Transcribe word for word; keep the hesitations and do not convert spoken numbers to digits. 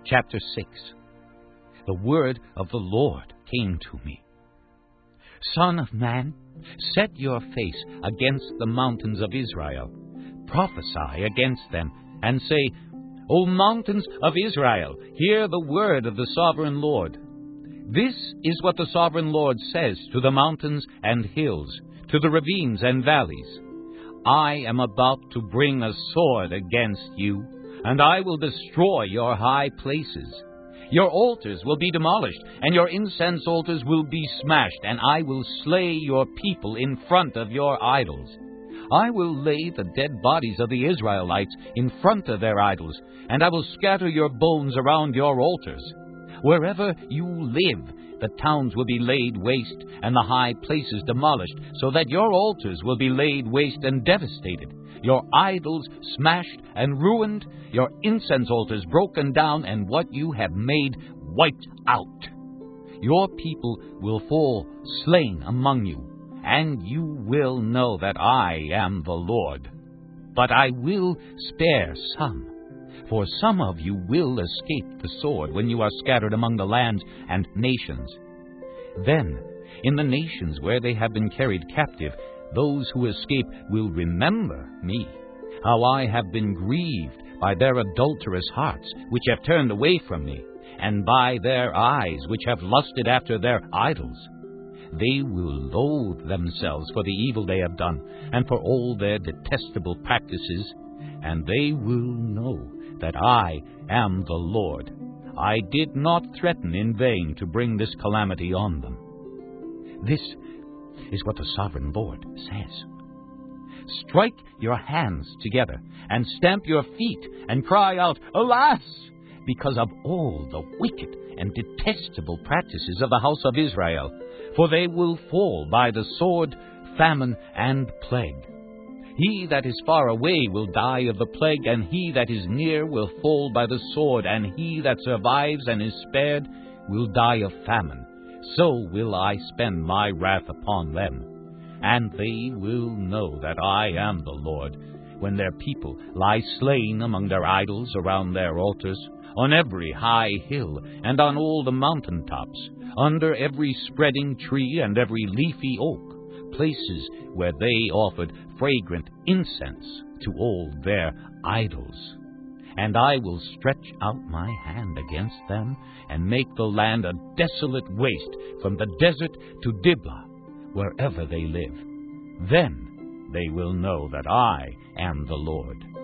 Chapter six. The word of the Lord came to me. Son of man, set your face against the mountains of Israel. Prophesy against them, and say, O mountains of Israel, hear the word of the sovereign Lord. This is what the sovereign Lord says to the mountains and hills, to the ravines and valleys. I am about to bring a sword against you, and I will destroy your high places. Your altars will be demolished, and your incense altars will be smashed, and I will slay your people in front of your idols. I will lay the dead bodies of the Israelites in front of their idols, and I will scatter your bones around your altars. Wherever you live, the towns will be laid waste, and the high places demolished, so that your altars will be laid waste and devastated, your idols smashed and ruined, your incense altars broken down, and what you have made wiped out. Your people will fall slain among you, and you will know that I am the Lord. But I will spare some, for some of you will escape the sword when you are scattered among the lands and nations. Then, in the nations where they have been carried captive, those who escape will remember me, how I have been grieved by their adulterous hearts, which have turned away from me, and by their eyes, which have lusted after their idols. They will loathe themselves for the evil they have done, and for all their detestable practices, and they will know that I am the Lord. I did not threaten in vain to bring this calamity on them. This is what the sovereign Lord says. Strike your hands together, and stamp your feet, and cry out, Alas! Because of all the wicked and detestable practices of the house of Israel, for they will fall by the sword, famine, and plague. He that is far away will die of the plague, and he that is near will fall by the sword, and he that survives and is spared will die of famine. So will I spend my wrath upon them. And they will know that I am the Lord, when their people lie slain among their idols around their altars, on every high hill, and on all the mountain tops, under every spreading tree and every leafy oak, places where they offered fragrant incense to all their idols. And I will stretch out my hand against them, and make the land a desolate waste from the desert to Diblah, wherever they live. Then they will know that I am the Lord.